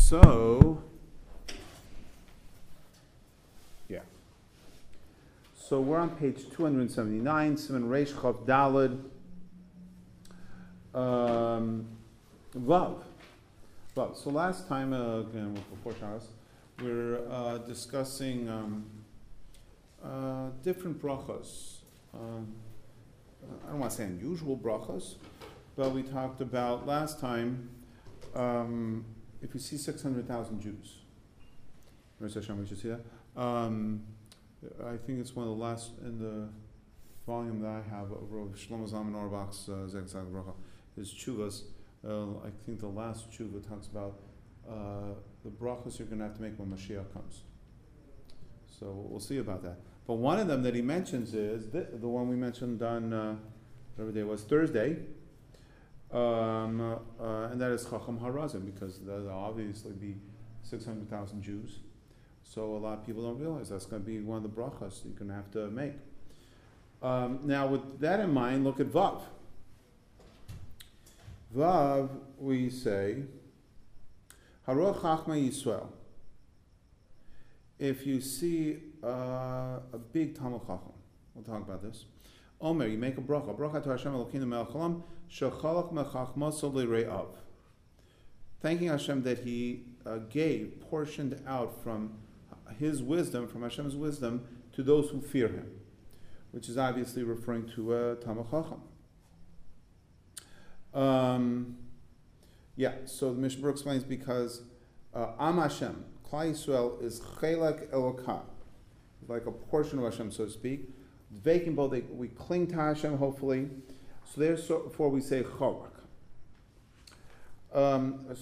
So, yeah. So we're on page 279, Siman Reish Chav Daled, Vav. Vav. So last time, again, before Shabbos, we're discussing different brachos. I don't want to say unusual brachos, but we talked about last time if you see 600,000 Jews. We should see that. I think it's one of the last in the volume that I have of Shlomo Zalman Auerbach's Zeg Zag Bracha is Chuvas. I think the last Chuva talks about the brachos you're going to have to make when Mashiach comes. So we'll see about that. But one of them that he mentions is the one we mentioned on whatever day it was, Thursday, and that is Chacham Harazim, because there'll obviously be 600,000 Jews. So a lot of people don't realize that's going to be one of the brachas you're going to have to make. Now, with that in mind, look at Vav. Vav, we say, Haroch Chachma Yisrael. If you see a big Talmud Chacham, we'll talk about this. Omer, you make a bracha. Bracha to Hashem Elokeinu melech haolam, shechalach mechachmaso l'rei'av. Thanking Hashem that He portioned out from His wisdom, from Hashem's wisdom, to those who fear Him, which is obviously referring to Talmud Chacham. So the Mishnah explains because Am Hashem, Klal Yisrael is Chelek Elokah, like a portion of Hashem, so to speak. Dveikim bo, we cling to Hashem, hopefully. So therefore we say Cholak. The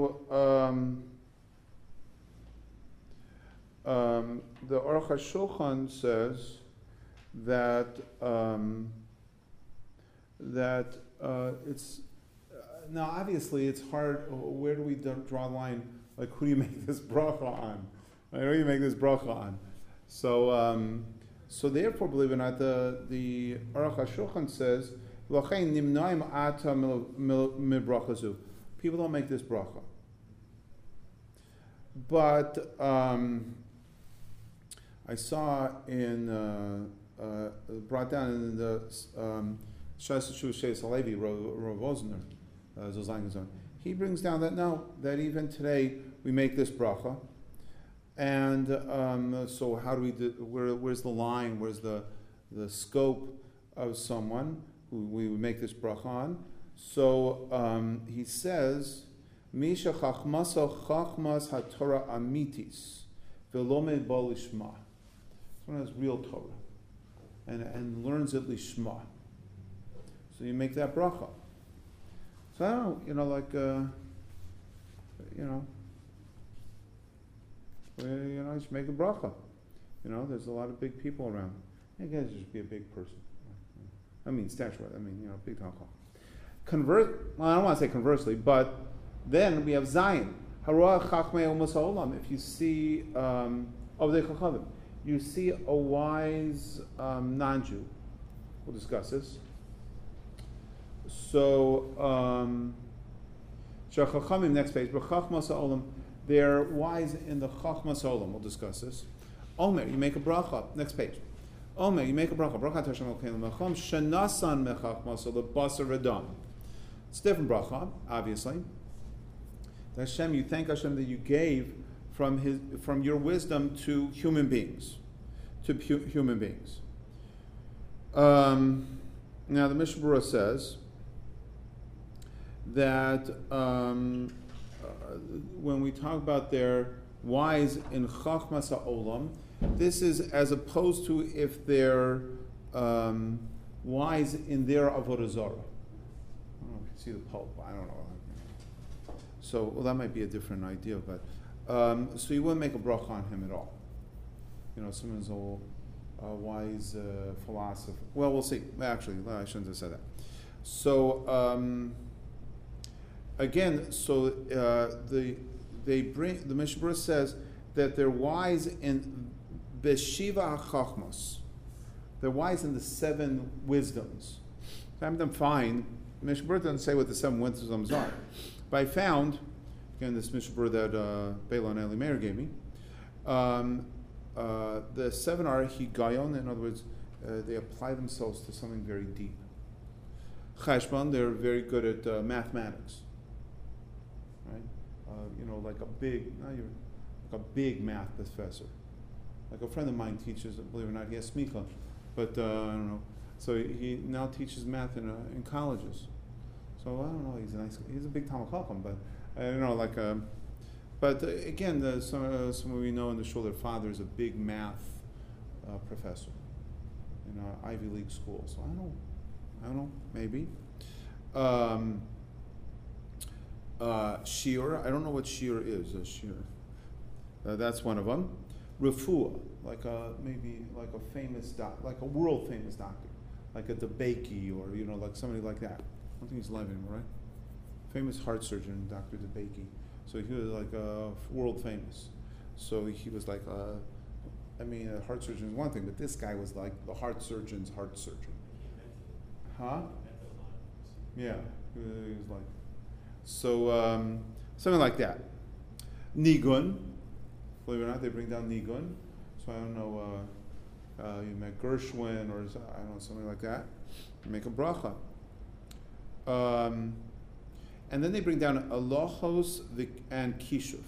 Aruch HaShulchan says that it's now obviously it's hard. Where do we draw a line? Like, who do you make this bracha on? Like, who do you make this bracha on? So therefore, believe it or not, the Aruch HaShulchan says, "L'chein nimnaim ata mibrachazu." People don't make this bracha, but I saw in brought down in the Shas Sheis Halevi, Rav Wosner, Zozang. He brings down that even today we make this bracha. And so how do we where's the line, where's the scope of someone who we would make this bracha on? So he says, Misha chachmasa chachmas haTorah amitis velomed bo lishma. Someone has real Torah and learns it lishma. So you make that bracha. So I don't know, you should make a bracha. There's a lot of big people around. I guess just be a big person. I mean, stature. Big talk. I don't want to say conversely, but then we have Zion. Haroach Chachmei Umas Ha'olam. If you see Ovdei Chachavim, you see a wise non-Jew. We'll discuss this. So, Shachachamim, next page. B'Chachmas Ha'olam. They're wise in the Chachmas Olam. We'll discuss this. Omer, you make a bracha. Next page. Omer, you make a bracha. Bracha to Hashem Elokeinu melech haolam, shenasan mechachmas lebasar v'dam. It's a different bracha, obviously. Hashem, you thank Hashem that you gave from your wisdom to human beings. Now the Mishnah Berurah says that when we talk about their wise in Chachmas HaOlam, this is as opposed to if they're wise in their Avodah Zarah. I don't know if you see the Pope, I don't know. So, that might be a different idea, but so you wouldn't make a bracha on him at all. Someone's a wise philosopher. Well, we'll see. Actually, I shouldn't have said that. So, again, the Mishnah Berurah says that they're wise in Beshiva HaChachmos. They're wise in the 7 wisdoms. I have them fine. The Mishnah Berurah doesn't say what the 7 wisdoms are. But I found Again, this Mishabur that Bela and Eli Meir gave me. The 7 are higayon. In other words, they apply themselves to something very deep. Cheshbon, they're very good at mathematics. Right? Like a big math professor. Like a friend of mine teaches, believe it or not, he has smicha, but I don't know. So he now teaches math in colleges. So I don't know. He's a big Talmud Chacham, but but again, someone we know in the shul, their father is a big math professor in an Ivy League school. So I don't know, maybe. Shiur, I don't know what shiur is. Shiur, that's one of them. Refuah, maybe like a famous like a world famous doctor, like a Debeki or like somebody like that. I don't think he's alive anymore, right? Famous heart surgeon, Dr. Debeki. So he was like world famous. So he was like, a heart surgeon is one thing, but this guy was like the heart surgeon's heart surgeon. Huh? Yeah, he was like. So something like that. Nigun, believe it or not, they bring down Nigun. So I don't know, you make Gershwin or I don't know, something like that. You make a bracha. And then they bring down Elohos and Kishuf.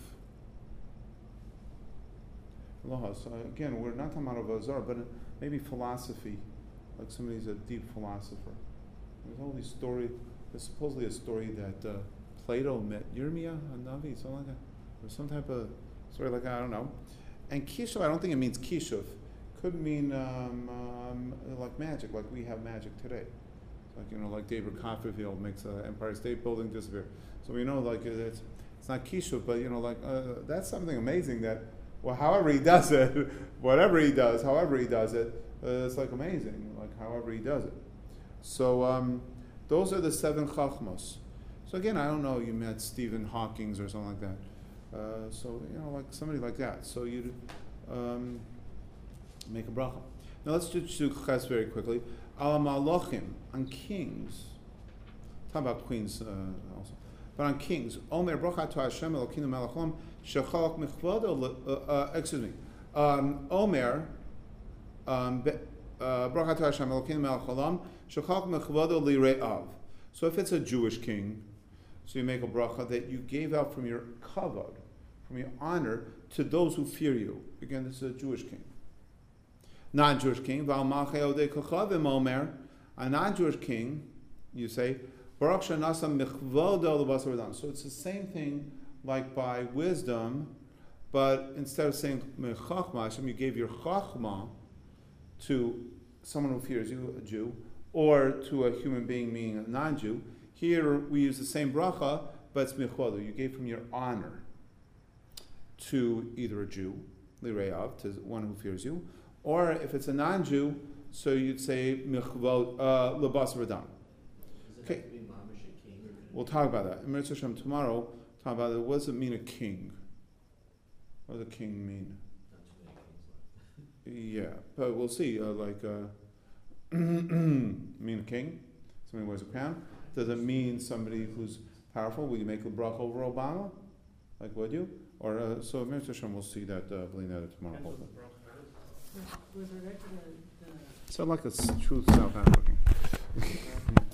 Elohos, again, we're not talking about Avazar, but maybe philosophy, like somebody's a deep philosopher. There's all these stories, there's supposedly a story that Plato met Yirmiyah, a Navi, something like that. Or some type of story like that, I don't know. And Kishuf, I don't think it means Kishuf. Could mean like magic, like we have magic today. Like David Copperfield makes an Empire State Building disappear. So we know it's not Kishuf, but that's something amazing that, however he does it, whatever he does, however he does it, it's like amazing, like however he does it. So those are the 7 chachmos. So again, I don't know, you met Stephen Hawking or something like that. So like somebody like that. So you make a bracha. Now let's do ches very quickly. Al Malochim, on kings. Talk about queens also. But on kings, Omer bracha to Hashem Elokeinu melech haolam shechalak michvodo. Omer bracha to Hashem Elokeinu melech haolam shechalak michvodo lire'av. So if it's a Jewish king, so you make a bracha that you gave out from your kavod, from your honor, to those who fear you. Again, this is a Jewish king. Non-Jewish king, a non-Jewish king, you say, Baruch Shanasa Michvodo L'Basar V'Dam. So it's the same thing like by wisdom, but instead of saying Mechachma Hashem, you gave your Chachma to someone who fears you, a Jew, or to a human being, meaning a non-Jew. Here we use the same bracha, but it's Michvodo. You gave from your honor to either a Jew, Lireav, to one who fears you, or if it's a non-Jew, so you'd say Michvod Lebas Radam. Okay. We'll talk about that. In Mitzvah Hashem tomorrow, talk about it. What does it mean a king? What does a king mean? Yeah, but we'll see. Mean a king? Somebody wears a crown? Does it mean somebody who's powerful? Will you make a bracha over Obama? Like, would you? Or so in Mitzvah Hashem, we'll see that tomorrow. With regard to So like a true South African.